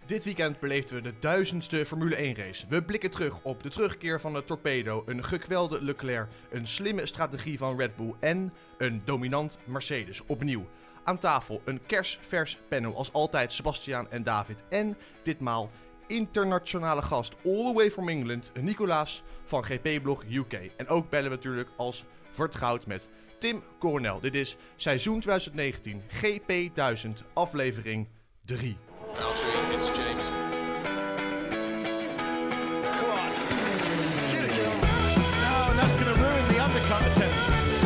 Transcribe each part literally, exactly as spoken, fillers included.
Dit weekend beleefden we de duizendste Formule één race. We blikken terug op de terugkeer van de Torpedo, een gekwelde Leclerc, een slimme strategie van Red Bull en een dominant Mercedes. Opnieuw aan tafel een kersvers panel, als altijd Sebastiaan en David. En ditmaal internationale gast, all the way from England, Nicolaas van G P-blog U K. En ook bellen we natuurlijk als vertrouwd met Tim Coronel. Dit is seizoen twintig negentien, G P duizend, aflevering drie. Valtteri, it's James. Come on. Get it, Joe. No, and that's going to ruin the undercut attempt.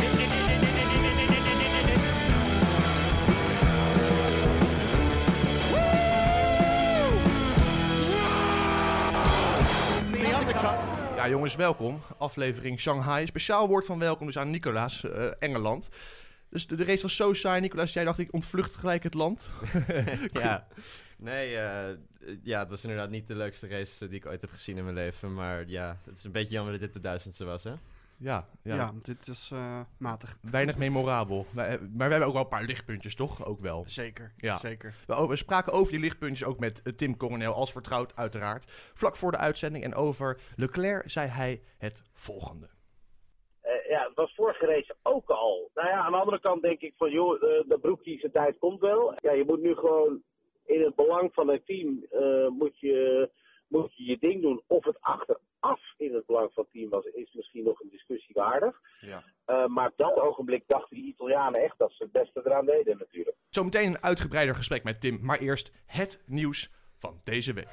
The undercut. Ja jongens, welkom. Aflevering Shanghai. Speciaal woord van welkom dus aan Nicolaas, uh, Engeland. Dus de, de race was zo saai, Nicolaas. Jij dacht, ik ontvlucht gelijk het land. Ja, nee, uh, ja, het was inderdaad niet de leukste race die ik ooit heb gezien in mijn leven. Maar ja, het is een beetje jammer dat dit de duizendste was, hè? Ja, ja. Ja, dit is uh, matig. Weinig memorabel. Wij, maar we hebben ook wel een paar lichtpuntjes, toch? Ook wel. Zeker, Ja. zeker. We, we spraken over die lichtpuntjes ook met uh, Tim Coronel, als vertrouwd uiteraard. Vlak voor de uitzending. En over Leclerc zei hij het volgende. Uh, ja, het was vorige race ook al. Nou ja, aan de andere kant denk ik van, joh, uh, de broekje zijn tijd komt wel. Ja, je moet nu gewoon in het belang van het team, uh, moet, je, moet je je ding doen. Of het achteraf in het belang van het team was, is misschien nog een discussie waardig. Ja. Uh, maar op dat ogenblik dachten die Italianen echt dat ze het beste eraan deden natuurlijk. Zometeen een uitgebreider gesprek met Tim, maar eerst het nieuws van deze week.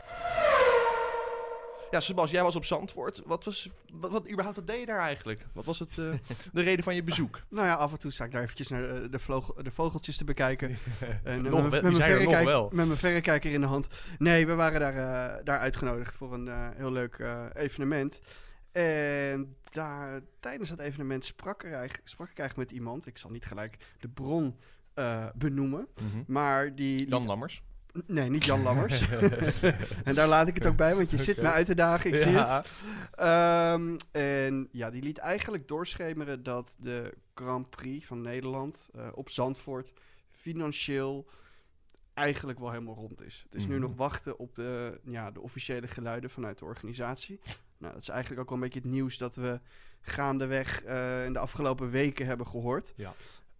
Ja, Sebas, jij was op Zandvoort. Wat was, wat, wat, überhaupt, wat deed je daar eigenlijk? Wat was het, uh, de reden van je bezoek? Nou ja, af en toe sta ik daar eventjes naar de, de, vlog, de vogeltjes te bekijken. En Nog met, wel, met, die mijn zijn er nog verrekijk- wel. met mijn verrekijker in de hand. Nee, we waren daar, uh, daar uitgenodigd voor een uh, heel leuk uh, evenement. En daar, tijdens dat evenement sprak, er eigenlijk, sprak ik eigenlijk met iemand. Ik zal niet gelijk de bron uh, benoemen. Mm-hmm. Maar die... Jan Lammers. Nee, niet Jan Lammers. En daar laat ik het ook bij, want je zit me uit te dagen, ik zie Ja. het. Um, en ja, die liet eigenlijk doorschemeren dat de Grand Prix van Nederland uh, op Zandvoort financieel eigenlijk wel helemaal rond is. Het is Mm-hmm. nu nog wachten op de, ja, de officiële geluiden vanuit de organisatie. Nou, dat is eigenlijk ook wel een beetje het nieuws dat we gaandeweg uh, in de afgelopen weken hebben gehoord. Ja.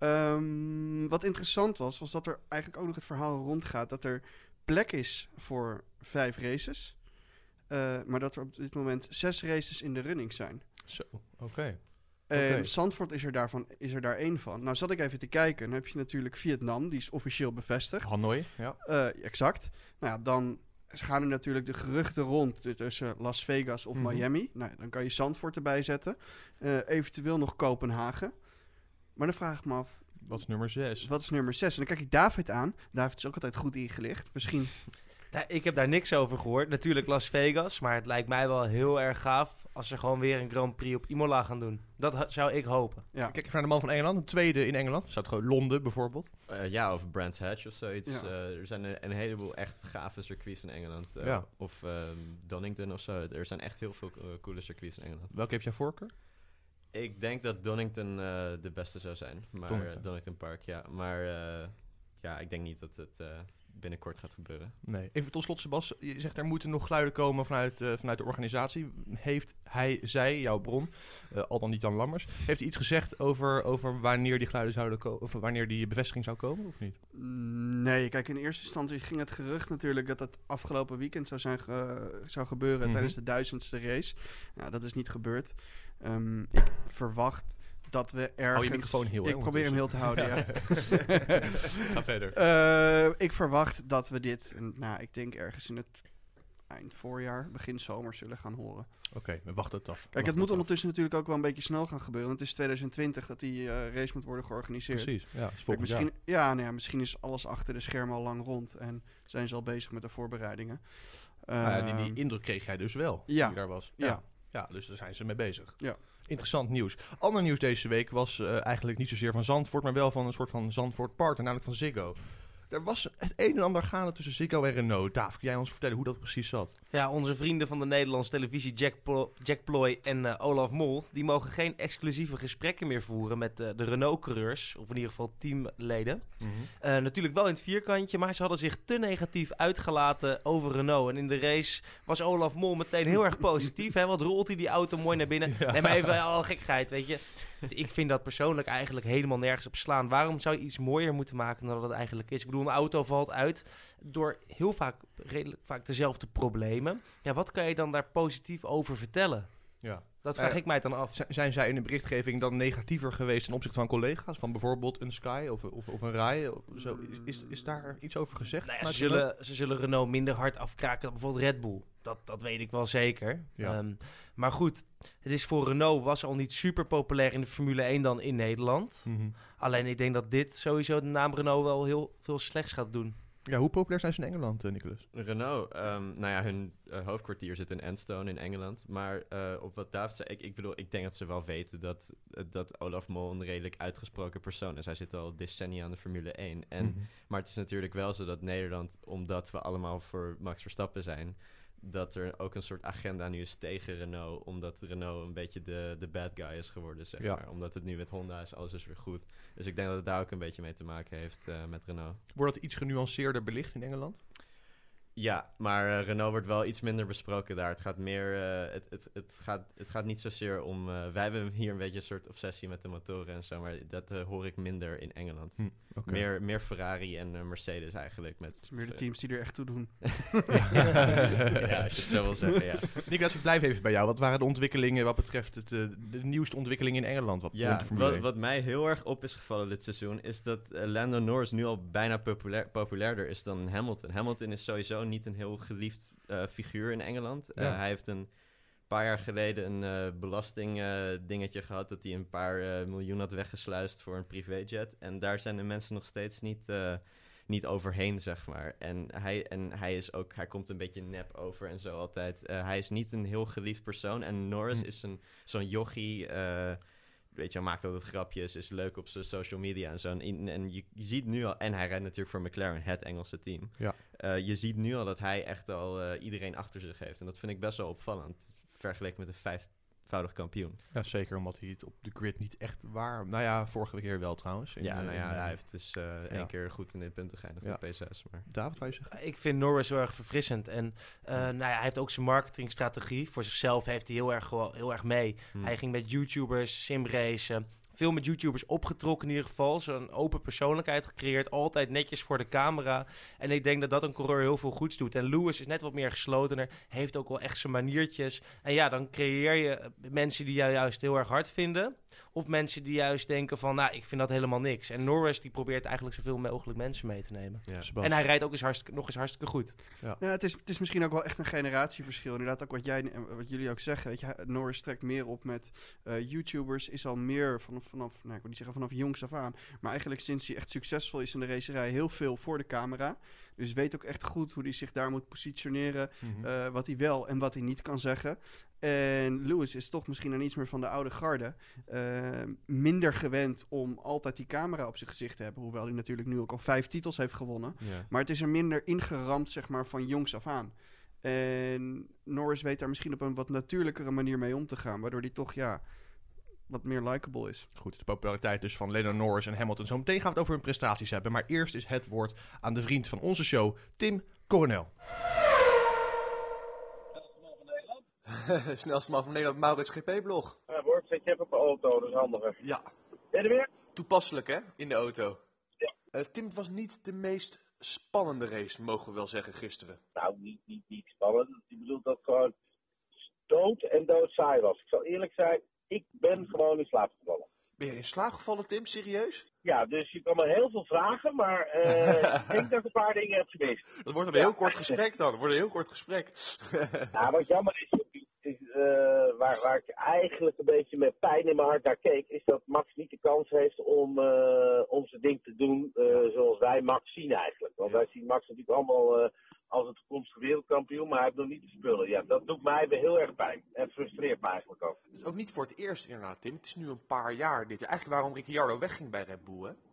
Um, wat interessant was, was dat er eigenlijk ook nog het verhaal rondgaat dat er plek is voor vijf races. Uh, maar dat er op dit moment zes races in de running zijn. Zo, oké. Okay. En Okay. Zandvoort is er, daarvan, is er daar één van. Nou zat ik even te kijken. Dan heb je natuurlijk Vietnam, die is officieel bevestigd. Hanoi, ja. Uh, exact. Nou ja, dan gaan er natuurlijk de geruchten rond tussen Las Vegas of Mm-hmm. Miami. Nou, dan kan je Zandvoort erbij zetten. Uh, eventueel nog Kopenhagen. Maar dan vraag ik me af, Wat is nummer zes? wat is nummer zes? En dan kijk ik David aan. David is ook altijd goed ingelicht. Misschien... Nou, ik heb daar niks over gehoord. Natuurlijk Las Vegas, maar het lijkt mij wel heel erg gaaf als ze gewoon weer een Grand Prix op Imola gaan doen. Dat ha- zou ik hopen. Ja. Kijk even naar de man van Engeland, een tweede in Engeland. Zou het gewoon Londen bijvoorbeeld? Uh, ja, of Brands Hatch of zoiets. Ja. Uh, er zijn een, een heleboel echt gave circuits in Engeland. Uh, Ja. Of um, Donington of zo. Er zijn echt heel veel uh, coole circuits in Engeland. Welke heb jij voorkeur? Ik denk dat Donington uh, de beste zou zijn. Maar, Donington. uh, Donington Park, ja. Maar uh, ja, ik denk niet dat het uh, binnenkort gaat gebeuren. Nee. Even tot slot, Sebas. Je zegt er moeten nog geluiden komen vanuit, uh, vanuit de organisatie. Heeft hij, zij, jouw bron, uh, al dan niet Jan Lammers, heeft hij iets gezegd over, over wanneer die geluiden zouden komen, of wanneer die bevestiging zou komen, of niet? Nee, kijk, in eerste instantie ging het gerucht natuurlijk dat het afgelopen weekend zou, zijn ge- zou gebeuren Mm-hmm. tijdens de duizendste race. Nou, dat is niet gebeurd. Um, ik verwacht dat we ergens... Hou je microfoon heel, hè, Ik probeer hem heel te houden, ja. Ga verder. Uh, ik verwacht dat we dit, nou, ik denk ergens in het eind voorjaar, begin zomer zullen gaan horen. Oké, okay, we wachten het af. Kijk, wachten het moet af. ondertussen natuurlijk ook wel een beetje snel gaan gebeuren. Want het is twintig twintig dat die uh, race moet worden georganiseerd. Precies, ja, is Kijk, volgend misschien, jaar. ja, nou ja, misschien is alles achter de schermen al lang rond en zijn ze al bezig met de voorbereidingen. Uh, Nou ja, die, die indruk kreeg jij dus wel, ja. toen je daar was. Ja. Ja. Ja, dus daar zijn ze mee bezig. Ja. Interessant nieuws. Ander nieuws deze week was uh, eigenlijk niet zozeer van Zandvoort, maar wel van een soort van Zandvoort partner, namelijk van Ziggo. Er was het een en ander gaande tussen Ziggo en Renault. Daaf, kun jij ons vertellen hoe dat precies zat? Ja, onze vrienden van de Nederlandse televisie Jack, Plo- Jack Ploy en uh, Olaf Mol, die mogen geen exclusieve gesprekken meer voeren met uh, de Renault-coureurs, of in ieder geval teamleden. Mm-hmm. Uh, natuurlijk wel in het vierkantje, maar ze hadden zich te negatief uitgelaten over Renault. En in de race was Olaf Mol meteen heel erg positief. Hè? Wat rolt hij die auto mooi naar binnen? Ja. Nee, maar even al gekkigheid, weet je. Ik vind dat persoonlijk eigenlijk helemaal nergens op slaan. Waarom zou je iets mooier moeten maken dan dat het eigenlijk is? Ik bedoel, een auto valt uit door heel vaak, redelijk vaak dezelfde problemen. Ja, wat kan je dan daar positief over vertellen? Ja. Dat vraag Uh, ik mij dan af. Z- zijn zij in de berichtgeving dan negatiever geweest ten opzichte van collega's? Van bijvoorbeeld een Sky of, of, of een Rai? Of zo? Is, is, is daar iets over gezegd? Nou ja, ze, vanuit Renault? zullen, ze zullen Renault minder hard afkraken dan bijvoorbeeld Red Bull. Dat, dat weet ik wel zeker. Ja. Um, maar goed, het is voor Renault was al niet super populair in de Formule één dan in Nederland. Mm-hmm. Alleen ik denk dat dit sowieso de naam Renault wel heel veel slechts gaat doen. Ja, hoe populair zijn ze in Engeland, uh, Nicolas? Renault, um, nou ja, hun uh, hoofdkwartier zit in Enstone in Engeland. Maar uh, op wat David zei, ik, ik bedoel, ik denk dat ze wel weten dat, uh, dat Olaf Mol een redelijk uitgesproken persoon is. Hij zit al decennia aan de Formule één. En, Mm-hmm. Maar het is natuurlijk wel zo dat Nederland, omdat we allemaal voor Max Verstappen zijn, dat er ook een soort agenda nu is tegen Renault, omdat Renault een beetje de, de bad guy is geworden, zeg Ja. maar. Omdat het nu met Honda is, alles is weer goed. Dus ik denk dat het daar ook een beetje mee te maken heeft uh, met Renault. Wordt dat iets genuanceerder belicht in Engeland? Ja, maar uh, Renault wordt wel iets minder besproken daar. Het gaat meer, uh, het, het, het, gaat, het gaat niet zozeer om, uh, wij hebben hier een beetje een soort obsessie met de motoren en zo, maar dat uh, hoor ik minder in Engeland. Hm, okay. Meer, meer Ferrari en uh, Mercedes eigenlijk. Met, Meer de teams die er echt toe doen. ja, als je het zo wil zeggen, ja. Nicolas, ik blijf even bij jou. Wat waren de ontwikkelingen wat betreft het, uh, de nieuwste ontwikkelingen in Engeland? Wat Ja, rond de Formule wat, één? wat mij heel erg op is gevallen dit seizoen, is dat uh, Lando Norris nu al bijna populair, populairder is dan Hamilton. Hamilton is sowieso niet een heel geliefd uh, figuur in Engeland. Uh, Ja. Hij heeft een paar jaar geleden een uh, belasting uh, dingetje gehad, dat hij een paar uh, miljoen had weggesluist voor een privéjet. En daar zijn de mensen nog steeds niet, uh, niet overheen, zeg maar. En, hij, en hij is ook, hij komt een beetje nep over en zo altijd. Uh, hij is niet een heel geliefd persoon. En Norris Hm. is een, zo'n jochie, uh, weet je, hij maakt altijd grapjes, is leuk op zijn social media en zo. En, en je, je ziet nu al, en hij rijdt natuurlijk voor McLaren, het Engelse team. Ja. Uh, je ziet nu al dat hij echt al uh, iedereen achter zich heeft. En dat vind ik best wel opvallend, vergeleken met een vijfvoudig kampioen. Ja, zeker omdat hij het op de grid niet echt waar... Nou ja, vorige keer wel trouwens. In, ja, uh, nou ja, in, uh, hij heeft dus uh, ja. één keer goed in de punten geëindigd Ja. op P zes. Maar... David, wou je zeggen? Ik vind Norris heel erg verfrissend. En uh, nou ja, hij heeft ook zijn marketingstrategie. Voor zichzelf heeft hij heel erg, gewoon, heel erg mee. Hmm. Hij ging met YouTubers, simracen. Veel met YouTubers opgetrokken in ieder geval. Zo'n open persoonlijkheid gecreëerd. Altijd netjes voor de camera. En ik denk dat dat een coureur heel veel goeds doet. En Lewis is net wat meer geslotener. Heeft ook wel echt zijn maniertjes. En ja, dan creëer je mensen die jou juist heel erg hard vinden. Of mensen die juist denken van, nou, ik vind dat helemaal niks. En Norris die probeert eigenlijk zoveel mogelijk mensen mee te nemen. Ja. Sebas. En hij rijdt ook eens hartstikke, nog eens hartstikke goed. Ja, het is, het is misschien ook wel echt een generatieverschil. Inderdaad, ook wat jij en wat jullie ook zeggen. Weet je, Norris trekt meer op met uh, YouTubers. Is al meer vanaf, vanaf nou, ik wil niet zeggen vanaf jongs af aan. Maar eigenlijk sinds hij echt succesvol is in de racerij, heel veel voor de camera. Dus weet ook echt goed hoe hij zich daar moet positioneren. Mhm. Uh, wat hij wel en wat hij niet kan zeggen. En Lewis is toch misschien dan iets meer van de oude garde. Uh, minder gewend om altijd die camera op zijn gezicht te hebben. Hoewel hij natuurlijk nu ook al vijf titels heeft gewonnen. Ja. Maar het is er minder ingeramd, zeg maar, van jongs af aan. En Norris weet daar misschien op een wat natuurlijkere manier mee om te gaan. Waardoor hij toch, ja, wat meer likable is. Goed, de populariteit dus van Lando Norris en Hamilton. Zo meteen gaan we het over hun prestaties hebben. Maar eerst is het woord aan de vriend van onze show, Tim Coronel. Snelste man van Nederland, Maurits G P-blog. Ja, Bord, zet je even op de auto, dat is handiger. Ja, Ben je er weer? toepasselijk hè, in de auto. Ja. Uh, Tim, het was niet de meest spannende race, mogen we wel zeggen, gisteren. Nou, niet, niet, niet spannend. Ik bedoel dat het gewoon dood en doodsaai was. Ik zal eerlijk zijn, ik ben gewoon in slaap gevallen. Ben je in slaap gevallen, Tim? Serieus? Ja, dus je kan me heel veel vragen, maar uh, ik denk dat ik een paar dingen heb gemist. Dat wordt een Ja. heel kort gesprek dan. Dat wordt een heel kort gesprek. Ja, wat jammer is, is uh, waar, waar ik eigenlijk een beetje met pijn in mijn hart naar keek, is dat Max niet de kans heeft om, uh, om zijn ding te doen uh, zoals wij Max zien eigenlijk. Want Ja. wij zien Max natuurlijk allemaal uh, als een toekomstige wereldkampioen, maar hij heeft nog niet de spullen. Ja, dat doet mij weer heel erg pijn. En frustreert me eigenlijk ook. Het is ook niet voor het eerst inderdaad, Tim. Het is nu een paar jaar dit jaar. Eigenlijk waarom Ricciardo wegging bij Red Bull, hè?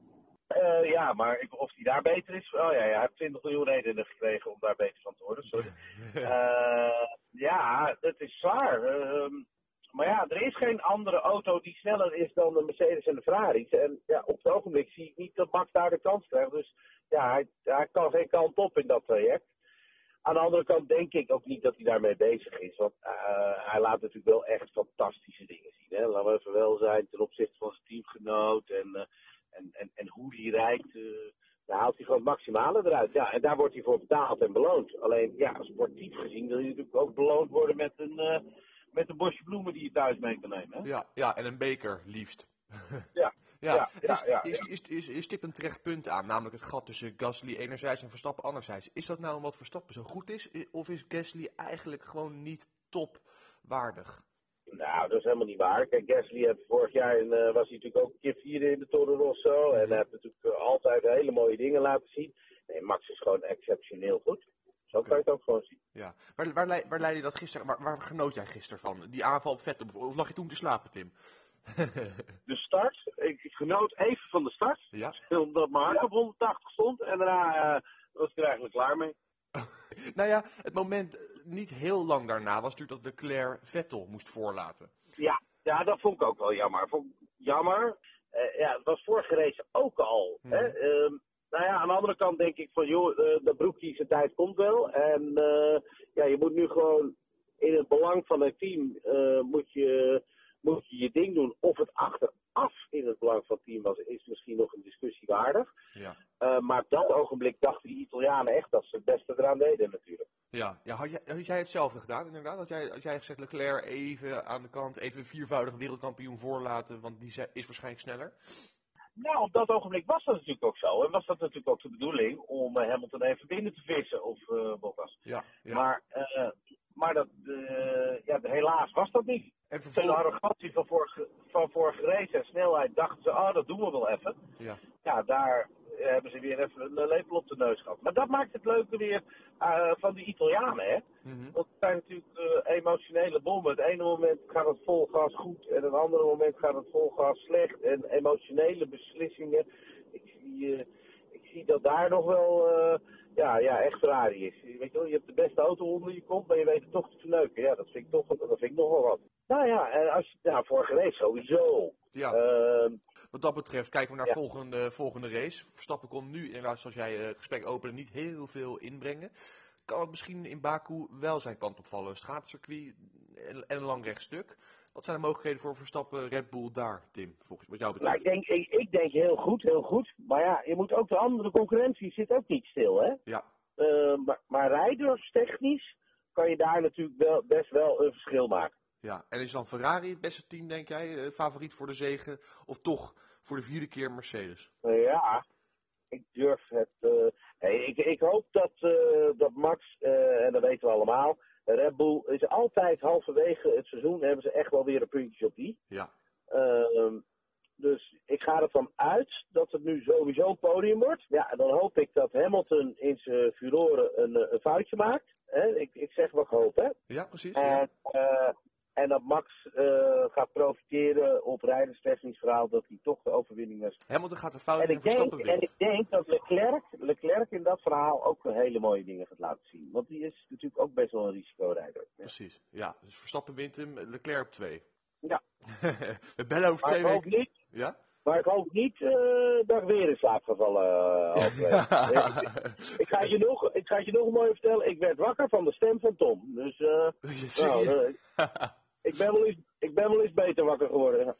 Uh, ja, maar ik, of hij daar beter is? Oh ja, ja, hij heeft twintig miljoen redenen gekregen om daar beter van te worden. Sorry. Uh, ja, het is zwaar. Uh, maar ja, er is geen andere auto die sneller is dan de Mercedes en de Ferraris. En ja, op het ogenblik zie ik niet dat Max daar de kans krijgt. Dus ja, hij, hij kan geen kant op in dat traject. Aan de andere kant denk ik ook niet dat hij daarmee bezig is. Want uh, hij laat natuurlijk wel echt fantastische dingen zien. Hè? Laten we even wel zijn ten opzichte van zijn teamgenoot. En, uh, en, en, en hoe hij rijdt. Uh, daar haalt hij gewoon het maximale eruit. Ja, en daar wordt hij voor betaald en beloond. Alleen, ja, sportief gezien wil je natuurlijk ook beloond worden met een, uh, met een bosje bloemen die je thuis mee kan nemen. Hè? Ja, ja, en een beker liefst. ja. Ja, ja, is, ja, ja, is, ja. Is, is, is stipt een terecht punt aan, namelijk het gat tussen Gasly enerzijds en Verstappen anderzijds. Is dat nou omdat Verstappen zo goed is, of is Gasly eigenlijk gewoon niet topwaardig? Nou, dat is helemaal niet waar. Kijk, Gasly heeft vorig jaar in, uh, was hij natuurlijk ook een keer vierde in de Toro Rosso. En hij heeft natuurlijk uh, altijd hele mooie dingen laten zien. Nee, Max is gewoon exceptioneel goed. Zo kan je het ook gewoon zien. Ja, waar, waar, waar, waar leidde je dat gisteren, waar, waar genoot jij gisteren van? Die aanval op Vettel bijvoorbeeld, of lag je toen te slapen, Tim? De start, ik, ik genoot even van de start, ja? Omdat mijn hart op honderdtachtig stond en daarna uh, was ik er eigenlijk klaar mee. Nou ja, het moment niet heel lang daarna was natuurlijk dat Leclerc Vettel moest voorlaten. Ja, ja, dat vond ik ook wel jammer. Vond ik jammer. Uh, ja, het was vorige race ook al. Hmm. Hè? Uh, nou ja, aan de andere kant denk ik van, joh, uh, de broekje zijn tijd komt wel. En uh, ja, je moet nu gewoon in het belang van het team, uh, moet je... moet je je ding doen. Of het achteraf in het belang van het team was, is misschien nog een discussie waardig. Ja. Uh, maar op dat ogenblik dachten die Italianen echt dat ze het beste eraan deden natuurlijk. Ja, ja had, jij, had jij hetzelfde gedaan inderdaad? Had jij, had jij gezegd Leclerc even aan de kant, even een viervoudig wereldkampioen voorlaten, want die is waarschijnlijk sneller? Nou, op dat ogenblik was dat natuurlijk ook zo. En was dat natuurlijk ook de bedoeling om uh, Hamilton even binnen te vissen. Of uh, Bottas. Ja, ja. Maar, uh, maar dat, uh, ja, helaas was dat niet. En vervolg... De arrogantie van vorige, van vorige race en snelheid dachten ze, oh, dat doen we wel even. Ja, ja daar uh, hebben ze weer even een lepel op de neus gehad. Maar dat maakt het leuke weer uh, van die Italianen, hè. mm-hmm. Want het zijn natuurlijk uh, emotionele bommen. Het ene moment gaat het vol gas goed en het andere moment gaat het vol gas slecht. En emotionele beslissingen. Ik zie, uh, ik zie dat daar nog wel uh, ja, ja, echt Ferrari is. Weet je wel, je hebt de beste auto onder je kont, maar je weet het toch te verneuken. Ja, dat vind ik toch, dat vind ik nog wel wat. Nou ja, en als je, nou, vorige race sowieso. Ja. Uh, Wat dat betreft, kijken we naar ja. volgende, volgende race. Verstappen kon nu, inderdaad, zoals jij het gesprek opende, niet heel veel inbrengen. Kan het misschien in Baku wel zijn kant opvallen? Een straatcircuit en, en een lang rechtstuk. Wat zijn de mogelijkheden voor Verstappen, Red Bull daar, Tim, volgens wat jou betreft? Nou, ik, denk, ik, ik denk heel goed, heel goed. Maar ja, je moet ook de andere concurrentie zit ook niet stil, hè? Ja. Uh, maar, maar rijderstechnisch kan je daar natuurlijk wel, best wel een verschil maken. Ja, en is dan Ferrari het beste team, denk jij? Favoriet voor de zege? Of toch voor de vierde keer Mercedes? Uh, ja, ik durf het... Uh, hey, ik, ik hoop dat, uh, dat Max, uh, en dat weten we allemaal... Red Bull is altijd halverwege het seizoen... hebben ze echt wel weer een puntje op die. Ja. Uh, dus ik ga ervan uit dat het nu sowieso een podium wordt. Ja, en dan hoop ik dat Hamilton in zijn furoren een, een foutje maakt. Hè? Ik, ik zeg wat ik hoop, hè. Ja, precies. En, ja. uh, en dat Max uh, gaat profiteren op rijderstechnisch verhaal dat hij toch de overwinning has. Hamilton gaat de fout en in ik denk, Verstappen En ik denk dat Leclerc, Leclerc in dat verhaal ook hele mooie dingen gaat laten zien. Want die is natuurlijk ook best wel een risicorijder. Ja. Precies, ja. Dus Verstappen wint hem, Leclerc op twee. Ja. We bellen over maar twee ik hoop weken. Niet, ja? Maar ik hoop niet uh, dat ik weer in slaap gevallen. Uh, ik, ik, ga je nog, ik ga je nog mooi vertellen. Ik werd wakker van de stem van Tom. Dus uh, nou, uh, ik, ben wel eens, ik ben wel eens beter wakker geworden.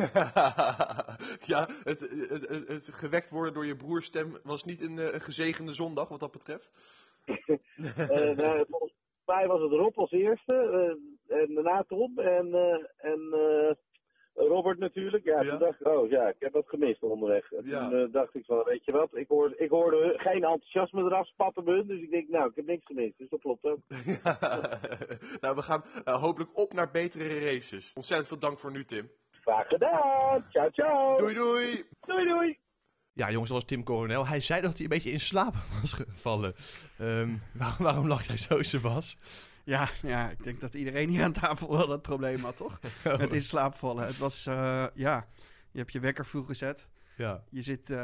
Ja, het, het, het, het gewekt worden door je broers stem was niet een, een gezegende zondag wat dat betreft. uh, nou, volgens mij was het Rob als eerste. Uh, en daarna Tom. En, uh, en uh, Robert natuurlijk. Ja, ja, toen dacht ik, oh ja, ik heb dat gemist onderweg. En ja. Toen uh, dacht ik van, weet je wat, ik hoorde, ik hoorde geen enthousiasme eraf spatten bij hun. Dus ik denk, nou, ik heb niks gemist. Dus dat klopt ook. Ja. Nou, we gaan uh, hopelijk op naar betere races. Ontzettend veel dank voor nu, Tim. Graag gedaan. Ciao, ciao. Doei, doei. Doei, doei. Ja, jongens, dat was Tim Coronel. Hij zei dat hij een beetje in slaap was gevallen. Um, waarom, waarom lag hij zo, Sebas? Ja, ja, ik denk dat iedereen hier aan tafel wel dat probleem had, toch? Oh. Met in slaap vallen. Het was, uh, ja, je hebt je wekker vroeg gezet. Ja. Je zit uh,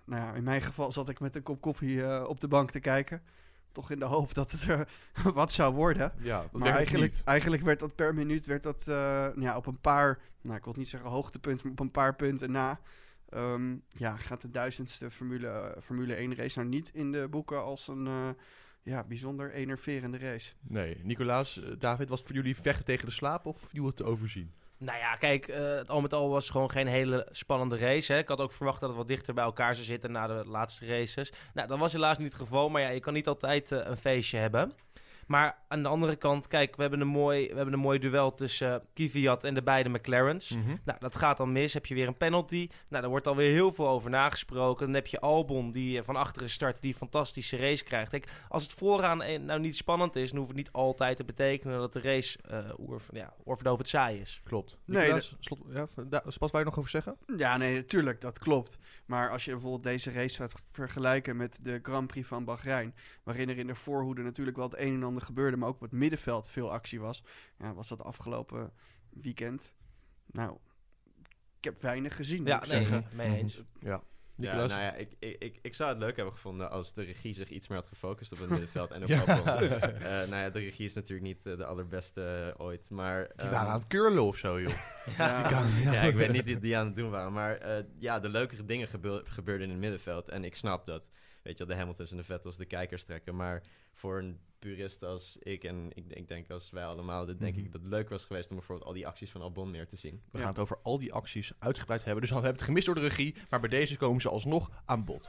nou ja, in mijn geval zat ik met een kop koffie uh, op de bank te kijken. Toch in de hoop dat het er wat zou worden. Ja, dat maar eigenlijk, niet. eigenlijk werd dat per minuut werd dat, uh, ja, op een paar, nou ik wil niet zeggen hoogtepunten, maar op een paar punten na. Um, ja, gaat de duizendste Formule, Formule één race nou niet in de boeken als een uh, ja, bijzonder enerverende race. Nee, Nicolaas, uh, David, was het voor jullie vechten tegen de slaap of viel het te overzien? Nou ja, kijk, uh, het al met al was het gewoon geen hele spannende race. Hè. Ik had ook verwacht dat het wat dichter bij elkaar zou zitten na de laatste races. Nou, dat was helaas niet het geval, maar ja, je kan niet altijd uh, een feestje hebben. Maar aan de andere kant, kijk, we hebben een mooi, we hebben een mooi duel tussen uh, Kvyat en de beide McLarens. Mm-hmm. Nou, dat gaat dan mis. Heb je weer een penalty. Nou, daar wordt alweer heel veel over nagesproken. Dan heb je Albon die uh, van achteren start, die een fantastische race krijgt. Kijk, als het vooraan uh, nou niet spannend is, dan hoeft het niet altijd te betekenen dat de race uh, oor, ja, oorverdovend saai is. Klopt. Nee, Nicolaas, dat... slot, ja, da, Spas, wou je nog over zeggen? Ja, nee, natuurlijk, dat klopt. Maar als je bijvoorbeeld deze race gaat vergelijken met de Grand Prix van Bahrein, waarin er in de voorhoede natuurlijk wel het een en ander gebeurde, maar ook op het middenveld veel actie was. Ja, was dat afgelopen weekend? Nou, ik heb weinig gezien. Ja, moet ik nee, zeggen. mee eens. Ja. Ja, Nicolaas? nou ja, ik, ik, ik, ik zou het leuk hebben gevonden als de regie zich iets meer had gefocust op het middenveld en op Ja. Albon. Uh, nou ja, de regie is natuurlijk niet uh, de allerbeste uh, ooit, maar... Die um, waren aan het curlen of zo, joh. Ja. ja, ik weet niet wie die aan het doen waren, maar uh, ja, de leukere dingen gebeur, gebeurden in het middenveld. En ik snap dat, weet je wel, de Hamiltons en de Vettels de kijkers trekken, maar voor een purist als ik en ik, ik denk als wij allemaal, dat denk Mhm. ik dat het leuk was geweest om bijvoorbeeld al die acties van Albon meer te zien. We Ja. gaan het over al die acties uitgebreid hebben. Dus we hebben het gemist door de regie, maar bij deze komen ze alsnog aan bod.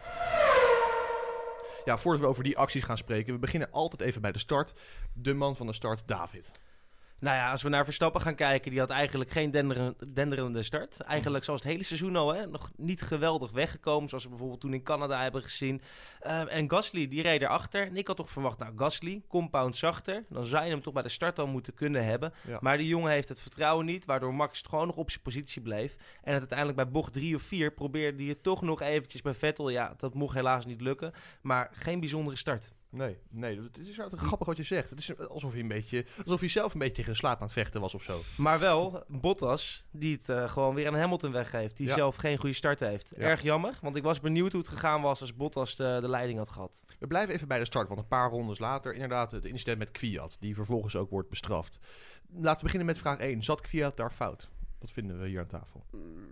Ja, voordat we over die acties gaan spreken, we beginnen altijd even bij de start. De man van de start, David. Nou ja, als we naar Verstappen gaan kijken, die had eigenlijk geen denderen, denderende start. Eigenlijk zoals het hele seizoen al, hè, nog niet geweldig weggekomen, zoals we bijvoorbeeld toen in Canada hebben gezien. Uh, en Gasly, die reed erachter. En ik had toch verwacht, nou Gasly, compound zachter, dan zou je hem toch bij de start al moeten kunnen hebben. Ja. Maar die jongen heeft het vertrouwen niet, waardoor Max het gewoon nog op zijn positie bleef. En het uiteindelijk bij bocht drie of vier probeerde hij het toch nog eventjes bij Vettel. Ja, dat mocht helaas niet lukken, maar geen bijzondere start. Nee, nee, het is wel grappig wat je zegt. Het is alsof hij, een beetje, alsof hij zelf een beetje tegen de slaap aan het vechten was of zo. Maar wel Bottas, die het uh, gewoon weer aan Hamilton weggeeft. Die Ja. zelf geen goede start heeft. Ja. Erg jammer, want ik was benieuwd hoe het gegaan was als Bottas de, de leiding had gehad. We blijven even bij de start, want een paar rondes later inderdaad het incident met Kvyat, die vervolgens ook wordt bestraft. Laten we beginnen met vraag één. Zat Kvyat daar fout? Wat vinden we hier aan tafel?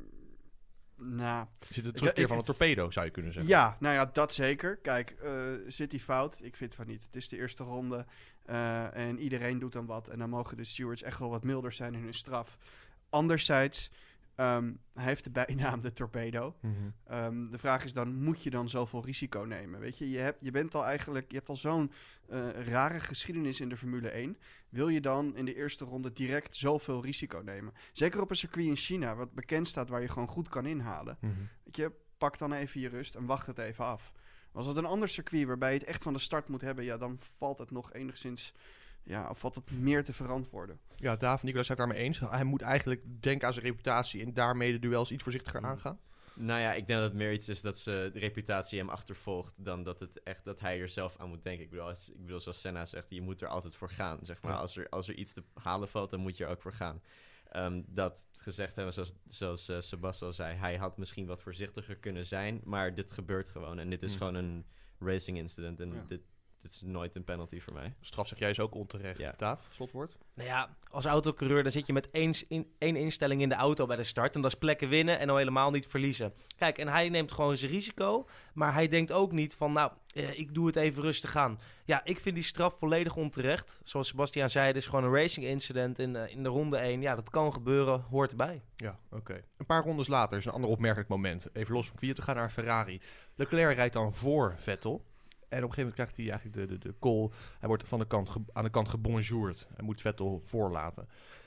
Nou, Zit het terugkeer ik- van een torpedo, zou je kunnen zeggen? ja, nou ja, dat zeker. Kijk, uh, zit hij fout? Ik vind van niet. Het is de eerste ronde uh, en iedereen doet dan wat. En dan mogen de stewards echt wel wat milder zijn in hun straf. Anderzijds, um, hij heeft de bijnaam de torpedo. Mm-hmm. Um, de vraag is dan, moet je dan zoveel risico nemen? Weet je, je, hebt, je bent al eigenlijk, je hebt al zo'n uh, rare geschiedenis in de Formule één. Wil je dan in de eerste ronde direct zoveel risico nemen? Zeker op een circuit in China, wat bekend staat waar je gewoon goed kan inhalen. Mm-hmm. Weet je, pak dan even je rust en wacht het even af. Was het een ander circuit waarbij je het echt van de start moet hebben, ja, dan valt het nog enigszins, ja, of valt het meer te verantwoorden. Ja, David, Nicolaas zijn het daarmee eens. Hij moet eigenlijk denken aan zijn reputatie en daarmee de duels iets voorzichtiger aangaan. Nou ja, ik denk dat het meer iets is dat ze de reputatie hem achtervolgt dan dat het echt dat hij er zelf aan moet denken. Ik bedoel, als, ik bedoel zoals Senna zegt, je moet er altijd voor gaan. Zeg maar. Ja. als, er, als er iets te halen valt, dan moet je er ook voor gaan. Um, dat gezegd hebben, zoals, zoals uh, Sebas al zei, hij had misschien wat voorzichtiger kunnen zijn, maar dit gebeurt gewoon. En dit is Hmm. gewoon een racing incident en Ja. dit, dit is nooit een penalty voor mij. Straf zeg jij is ook onterecht. Ja. Daaf, slotwoord. Nou ja, als autocoureur dan zit je met één, in, één instelling in de auto bij de start. En dat is plekken winnen en al helemaal niet verliezen. Kijk, en hij neemt gewoon zijn risico. Maar hij denkt ook niet van, nou, eh, ik doe het even rustig aan. Ja, ik vind die straf volledig onterecht. Zoals Sebastian zei, het is gewoon een racing incident in, uh, in de ronde één. Ja, dat kan gebeuren, hoort erbij. Ja, oké. Okay. Een paar rondes later is een ander opmerkelijk moment. Even los van Kvyat te gaan naar Ferrari. Leclerc rijdt dan voor Vettel. En op een gegeven moment krijgt hij eigenlijk de, de, de call. Hij wordt van de kant ge, aan de kant gebonjourd. Hij moet Vettel voorlaten.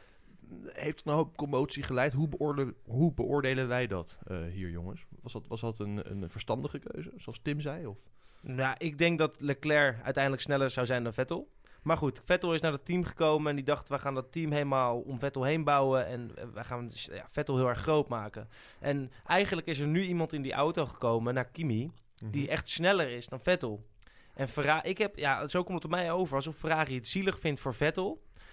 Heeft een hoop commotie geleid. Hoe, beoorde, hoe beoordelen wij dat uh, hier, jongens? Was dat, was dat een, een verstandige keuze, zoals Tim zei? Of? Nou, ik denk dat Leclerc uiteindelijk sneller zou zijn dan Vettel. Maar goed, Vettel is naar het team gekomen en die dacht, we gaan dat team helemaal om Vettel heen bouwen en we gaan ja, Vettel heel erg groot maken. En eigenlijk is er nu iemand in die auto gekomen, naar Kimi, die echt sneller is dan Vettel. En Ferrari, ik heb, ja, zo komt het op mij over, alsof Ferrari het zielig vindt voor Vettel,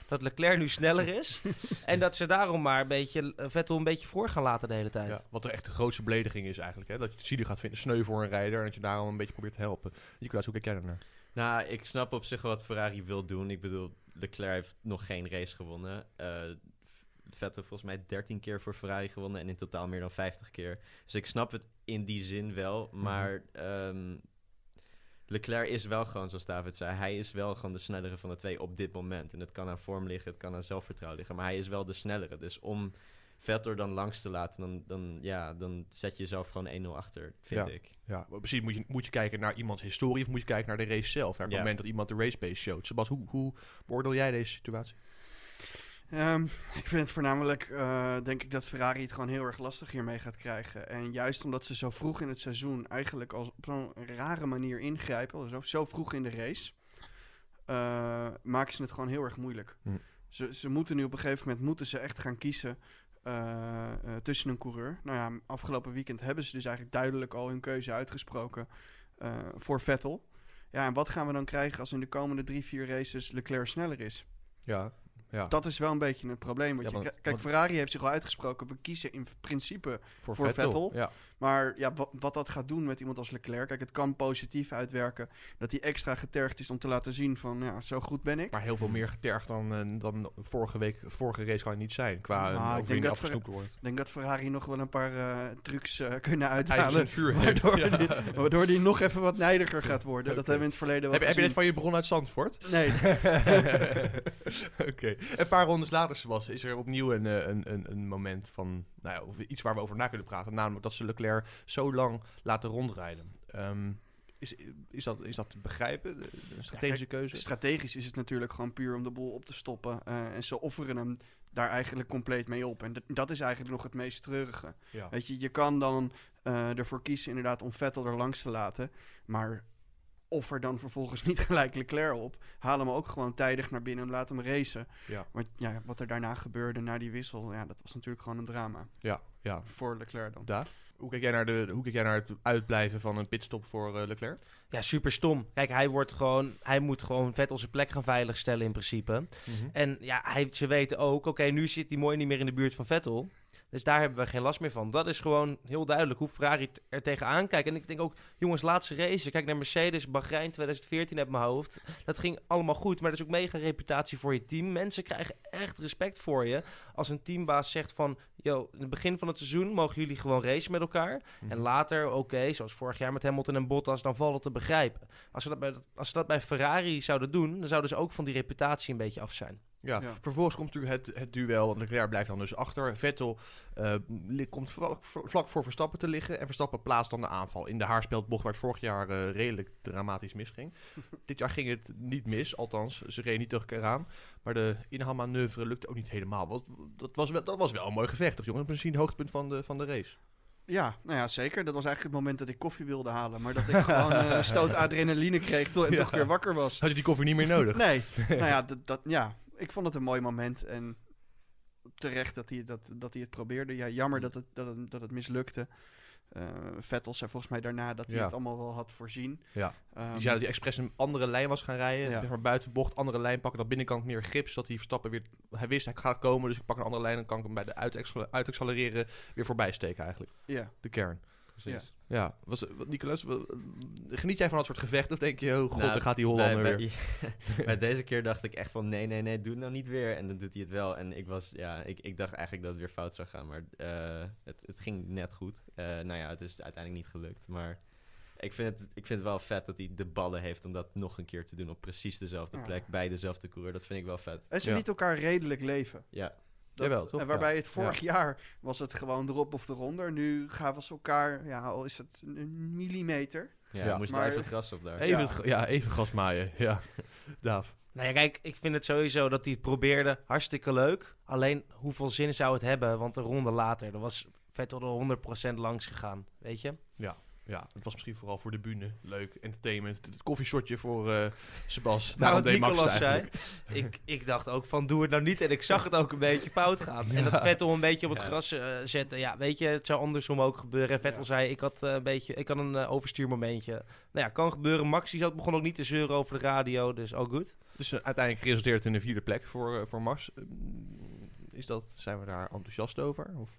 dat Leclerc nu sneller is. En dat ze daarom maar een beetje uh, Vettel een beetje voor gaan laten de hele tijd. Ja, wat er echt de grootste belediging is eigenlijk. Hè? Dat je het zielig gaat vinden, sneu voor een rijder. En dat je daarom een beetje probeert te helpen. Nicolaas, hoe kijk jij daarnaar? Nou, ik snap op zich wel wat Ferrari wil doen. Ik bedoel, Leclerc heeft nog geen race gewonnen. Uh, Vettel volgens mij dertien keer voor Ferrari gewonnen en in totaal meer dan vijftig keer. Dus ik snap het in die zin wel, maar um, Leclerc is wel gewoon, zoals David zei, hij is wel gewoon de snellere van de twee op dit moment. En het kan aan vorm liggen, het kan aan zelfvertrouwen liggen, maar hij is wel de snellere. Dus om Vettel dan langs te laten, dan, dan, ja, dan zet je jezelf gewoon één nul achter, vind ja. ik. Ja, maar precies moet je, moet je kijken naar iemands historie of moet je kijken naar de race zelf? Naar het Ja. moment dat iemand de race pace showt. Sebas, hoe, hoe beoordeel jij deze situatie? Um, ik vind het voornamelijk, uh, denk ik dat Ferrari het gewoon heel erg lastig hiermee gaat krijgen. En juist omdat ze zo vroeg in het seizoen eigenlijk als op zo'n rare manier ingrijpen, zo, zo vroeg in de race, uh, maken ze het gewoon heel erg moeilijk. Hm. Ze, ze moeten nu op een gegeven moment moeten ze echt gaan kiezen uh, uh, tussen een coureur. Nou ja, afgelopen weekend hebben ze dus eigenlijk duidelijk al hun keuze uitgesproken uh, voor Vettel. Ja, en wat gaan we dan krijgen als in de komende drie, vier races Leclerc sneller is? Ja, ja. Dat is wel een beetje het probleem. Want Ja, je, want- kijk, want- Ferrari heeft zich al uitgesproken. We kiezen in principe voor, voor Vettel. Ja. Maar ja, wat, wat dat gaat doen met iemand als Leclerc... Kijk, het kan positief uitwerken dat hij extra getergd is om te laten zien van... ja, zo goed ben ik. Maar heel veel meer getergd dan, eh, dan vorige week, vorige race kan het niet zijn. Qua Nou, een ik denk overwinning dat afgesnoept wordt. Ik denk dat Ferrari nog wel een paar uh, trucs uh, kunnen IJzers uithalen. en vuur heeft. Waardoor, Ja. die, waardoor die nog even wat nijdiger gaat worden. Dat Oké. hebben we in het verleden wel Heb, heb je gezien. dit van je bron uit Zandvoort? Nee. Oké. Een paar rondes later, Sebas, is er opnieuw een, eh, een, een, een moment van... Nou ja, of iets waar we over na kunnen praten. Namelijk dat ze Leclerc zo lang laten rondrijden. Um, is, is, dat, is dat te begrijpen? De, de een strategische Ja, kijk, keuze? Strategisch is het natuurlijk gewoon puur om de boel op te stoppen. Uh, en ze offeren hem daar eigenlijk compleet mee op. En dat, dat is eigenlijk nog het meest treurige. Ja. Weet je, je kan dan uh, ervoor kiezen inderdaad om Vettel er langs te laten. Maar offer dan vervolgens niet gelijk Leclerc op. Haal hem ook gewoon tijdig naar binnen en laat hem racen. Ja. Maar ja, wat er daarna gebeurde na die wissel, ja, dat was natuurlijk gewoon een drama. Ja, ja. Voor Leclerc dan. Daar. Hoe kijk jij naar, de, hoe kijk jij naar het uitblijven van een pitstop voor uh, Leclerc? Ja, super stom. Kijk, hij wordt gewoon, hij moet gewoon Vettel zijn plek gaan veiligstellen in principe. Mm-hmm. En ja, hij, ze weten ook, oké, okay, nu zit hij mooi niet meer in de buurt van Vettel. Dus daar hebben we geen last meer van. Dat is gewoon heel duidelijk hoe Ferrari t- er tegenaan kijkt. En ik denk ook, jongens, laatste race. Kijk naar Mercedes, Bahrein twintig veertien uit mijn hoofd. Dat ging allemaal goed, maar dat is ook mega reputatie voor je team. Mensen krijgen echt respect voor je. Als een teambaas zegt van, yo, in het begin van het seizoen mogen jullie gewoon racen met elkaar. Mm-hmm. En later, oké, okay, zoals vorig jaar met Hamilton en Bottas, dan valt het te begrijpen. Als ze, dat bij, als ze dat bij Ferrari zouden doen, dan zouden ze ook van die reputatie een beetje af zijn. Ja, Ja. vervolgens komt natuurlijk het, het duel, want Leclerc blijft dan dus achter. Vettel uh, li- komt vlak, vlak voor Verstappen te liggen en Verstappen plaatst dan de aanval. In de haarspeldbocht waar het vorig jaar uh, redelijk dramatisch misging. Dit jaar ging het niet mis, althans, ze reden niet tegen elkaar aan. Maar de inhaalmanoeuvre lukte ook niet helemaal. Want dat was wel, dat was wel een mooi gevecht, toch jongens? Misschien het hoogtepunt van de, van de race. Ja, nou ja, zeker. Dat was eigenlijk het moment dat ik koffie wilde halen. Maar dat ik gewoon uh, een stoot adrenaline kreeg to- en Ja. toch weer wakker was. Had je die koffie niet meer nodig? Nee, nou ja, dat, dat, ja, ik vond het een mooi moment. En terecht dat hij, dat, dat hij het probeerde. Ja, jammer dat het, dat het, dat het mislukte. Uh, Vettel zei volgens mij daarna dat hij Ja. het allemaal wel had voorzien. Ja. Um, Die zei dat hij expres een andere lijn was gaan rijden. Ja. Zeg maar buiten de bocht, andere lijn pakken. Dat binnenkant meer grip, zodat hij Verstappen weer... Hij wist, hij gaat komen, dus ik pak een andere lijn... en kan ik hem bij de uitaccel- uitaccelereren weer voorbij steken eigenlijk. Ja. De kern. Precies. Ja, was, wat, Nicolas, wat, geniet jij van dat soort gevechten? Of denk je, oh god, Nou, daar gaat die Hollander bij, weer? bij, bij deze keer dacht ik echt van nee, nee, nee, doe het nou niet weer. En dan doet hij het wel. En ik was, ja, ik, ik dacht eigenlijk dat het weer fout zou gaan. Maar uh, het, het ging net goed. Uh, nou ja, het is uiteindelijk niet gelukt. Maar ik vind, het, ik vind het wel vet dat hij de ballen heeft om dat nog een keer te doen op precies dezelfde Ja. plek, bij dezelfde coureur. Dat vind ik wel vet. En ze Ja. lieten elkaar redelijk leven. Ja. Dat, Jawel, toch? En waarbij Ja. het vorig jaar was het gewoon erop of eronder. Nu gaven ze elkaar, ja, al is het een millimeter. Ja, Ja. moest Maar- wel even het gras op daar. Even, Ja. het ga- ja, even gas maaien. Ja, Daaf. Nou ja, kijk, ik vind het sowieso dat hij het probeerde. Hartstikke leuk. Alleen, hoeveel zin zou het hebben? Want een ronde later, er was Vettel er honderd procent langs gegaan, weet je? Ja, Ja, het was misschien vooral voor de bühne leuk, entertainment. Het koffieshotje voor uh, Sebas. Nou, Daarom wat deed Max Nicolas het zei, eigenlijk. ik, ik dacht ook van doe het nou niet. En ik zag het ook een beetje fout gaan. Ja. En dat Vettel een beetje op het Ja. gras uh, zetten. Ja, weet je, het zou andersom ook gebeuren. En Vettel Ja. zei, ik had, uh, een beetje, ik had een uh, overstuurmomentje. Nou ja, kan gebeuren. Max die zat, begon ook niet te zeuren over de radio, dus all good. Dus uh, uiteindelijk resulteert het in een vierde plek voor, uh, voor Max. Uh, is dat, zijn we daar enthousiast over? Of?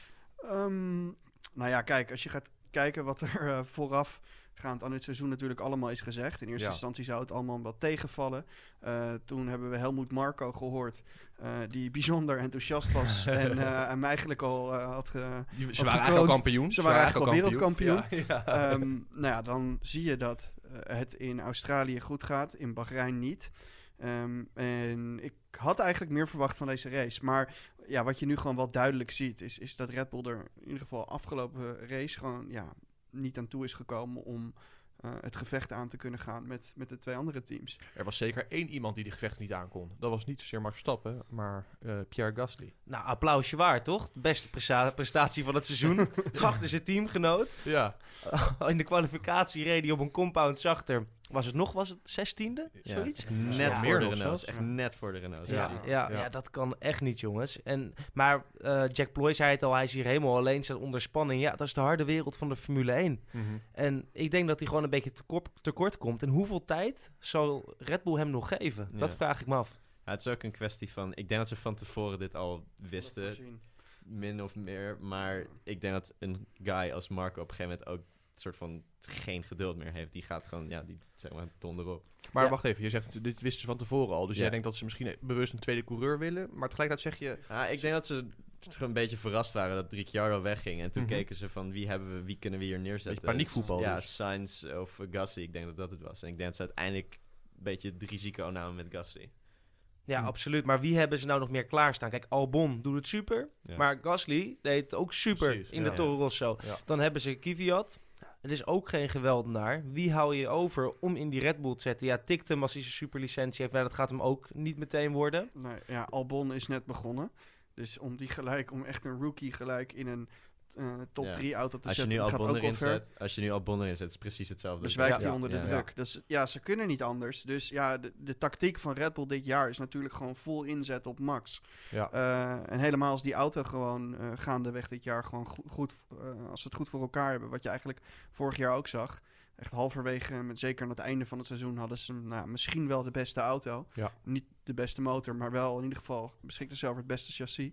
Um, nou ja, kijk, als je gaat kijken wat er uh, voorafgaand aan dit seizoen natuurlijk allemaal is gezegd. In eerste Ja. instantie zou het allemaal wat tegenvallen. Uh, toen hebben we Helmut Marko gehoord, uh, die bijzonder enthousiast was en uh, hem eigenlijk al uh, had ge- Die, ze had waren eigenlijk al gekroond. kampioen. Ze waren eigenlijk al wereldkampioen. Ja, ja. Um, nou ja, dan zie je dat uh, het in Australië goed gaat, in Bahrein niet. Um, en ik had eigenlijk meer verwacht van deze race. Maar ja, wat je nu gewoon wel duidelijk ziet, is, is dat Red Bull er in ieder geval afgelopen race gewoon ja, niet aan toe is gekomen om uh, het gevecht aan te kunnen gaan met, met de twee andere teams. Er was zeker één iemand die de gevecht niet aankon. Dat was niet zozeer Max Verstappen, maar uh, Pierre Gasly. Nou, applausje waard, toch? De beste presta- prestatie van het seizoen. Achter zijn teamgenoot. Ja, In de kwalificatie reed hij op een compound zachter. Was het nog, was het zestiende? Ja. Zoiets? Net Ja. voor Meer de nog Renaults. zelfs. Echt Ja. net voor de Renaults. Ja, Ja. ja, Ja. ja, dat kan echt niet, jongens. En, maar uh, Jack Ploy zei het al, hij is hier helemaal alleen, staat onder spanning. Ja, dat is de harde wereld van de Formule één. mm-hmm. En ik denk dat hij gewoon een beetje tekort, tekort komt. En hoeveel tijd zal Red Bull hem nog geven? Ja. Dat vraag ik me af. Ja, het is ook een kwestie van... Ik denk dat ze van tevoren dit al wisten, min of meer. Maar ik denk dat een guy als Marco op een gegeven moment ook een soort van geen geduld meer heeft. Die gaat gewoon, ja, die zeg maar ton erop. Maar Ja. wacht even, je zegt, dit wisten ze van tevoren al. Dus Ja. jij denkt dat ze misschien bewust een tweede coureur willen. Maar tegelijkertijd zeg je... Ja, ik denk dat ze gewoon een beetje verrast waren dat Ricciardo wegging. En toen Mhm. keken ze van wie hebben we, wie kunnen we hier neerzetten. Beetje paniekvoetbal Ja, dus. Sainz of Gasly. Ik denk dat dat het was. En ik denk dat ze uiteindelijk een beetje het risico namen met Gasly. Ja, Hm. absoluut. Maar wie hebben ze nou nog meer klaarstaan? Kijk, Albon doet het super. Ja. Maar Gasly deed het ook super Precies, in ja. de Toro Rosso. Ja. Dan hebben ze Kvyat. Het is ook geen geweldenaar. Wie hou je over om in die Red Bull te zetten? Ja, tikt hem als hij zijn superlicentie heeft. Nou, dat gaat hem ook niet meteen worden. Nee, ja, Albon is net begonnen. Dus om die gelijk, om echt een rookie gelijk in een uh, top Ja. drie auto te Als je zetten, nu dat gaat Albon ook wel erin ver. zet, als je nu Albon erin zet, is het precies hetzelfde. Bezwijkt Ja. hij onder de Ja. druk. Dus ja, ze kunnen niet anders. Dus ja, de, de tactiek van Red Bull dit jaar is natuurlijk gewoon vol inzet op Max. Ja. Uh, en helemaal als die auto gewoon uh, gaandeweg dit jaar gewoon go- goed, uh, als ze het goed voor elkaar hebben, wat je eigenlijk vorig jaar ook zag. Echt halverwege, met zeker aan het einde van het seizoen, hadden ze nou, misschien wel de beste auto. Ja. Niet de beste motor, maar wel in ieder geval beschikte ze over het beste chassis.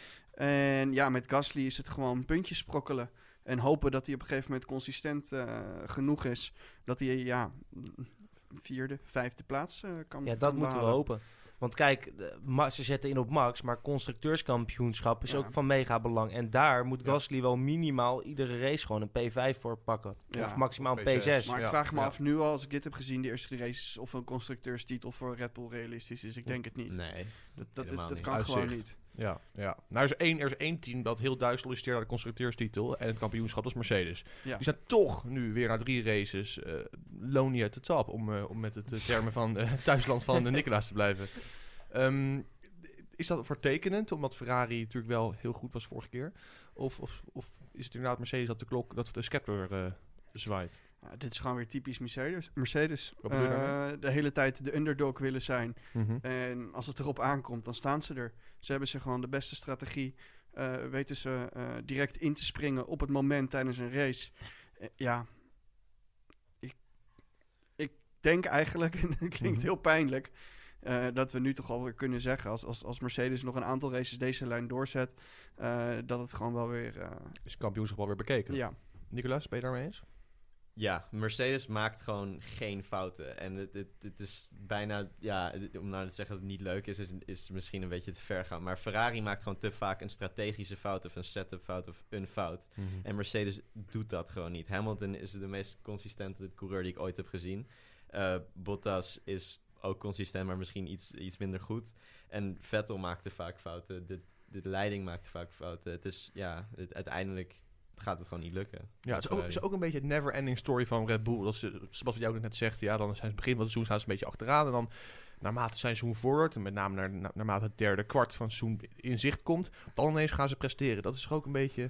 En ja, met Gasly is het gewoon puntjes sprokkelen. En hopen dat hij op een gegeven moment consistent uh, genoeg is. Dat hij, ja, vierde, vijfde plaats uh, kan Ja, dat kan moeten we behalen. hopen. Want kijk, de- Ma- ze zetten in op Max, maar constructeurskampioenschap is Ja. ook van mega belang. En daar moet Ja. Gasly wel minimaal iedere race gewoon een P vijf voor pakken. Ja, of maximaal of een P zes. P zes. Maar ik Ja, vraag me ja. af nu al, als ik dit heb gezien, de eerste race, of een constructeurstitel voor Red Bull realistisch is. Ik denk het niet. Nee. dat dat, is, helemaal dat niet. kan Uitzicht. gewoon niet. Ja, ja. Nou, er is één, er is één team dat heel duidelijk solliciteert naar de constructeurstitel. En het kampioenschap, dat is Mercedes. Ja. Die zijn toch nu weer na drie races uh, lonely at the top. Om, uh, om met het uh, termen van uh, thuisland van uh, Nicolaas te blijven. Um, is dat vertekenend? Omdat Ferrari natuurlijk wel heel goed was vorige keer. Of, of, of is het inderdaad Mercedes dat de klok, dat de scepter uh, zwaait? Ja, dit is gewoon weer typisch Mercedes. Mercedes. Wat bedoel je Uh, daarmee? de hele tijd de underdog willen zijn. Mm-hmm. En als het erop aankomt, dan staan ze er. Ze hebben ze gewoon de beste strategie. Uh, weten ze uh, direct in te springen op het moment tijdens een race. Uh, ja, ik, ik denk eigenlijk, en het klinkt Mhm. heel pijnlijk, uh, dat we nu toch alweer kunnen zeggen, als, als, als Mercedes nog een aantal races deze lijn doorzet, uh, dat het gewoon wel weer... Uh, Is het kampioenschap alweer bekeken? ja, Nicolaas, ben je daarmee eens? Ja, Mercedes maakt gewoon geen fouten. En het, het, het is bijna, ja, het- om nou te zeggen dat het niet leuk is, is, is misschien een beetje te ver gaan. Maar Ferrari maakt gewoon te vaak een strategische fout of een setup fout of een fout. En Mercedes doet dat gewoon niet. Hamilton is de meest consistente coureur die ik ooit heb gezien. Uh, Bottas is ook consistent, maar misschien iets, iets minder goed. En Vettel maakte vaak fouten. De, de leiding maakte vaak fouten. Het is, ja, het, uiteindelijk gaat het gewoon niet lukken. Ja, het is ook, het is ook een beetje het never-ending story van Red Bull. Dat ze, zoals wat jij ook net zegt, ja, dan zijn ze het begin van het seizoen staan ze een beetje achteraan. En dan naarmate het seizoen voorwaarts, en met name naar, na, naarmate het derde kwart van het seizoen in zicht komt, dan ineens gaan ze presteren. Dat is toch ook een beetje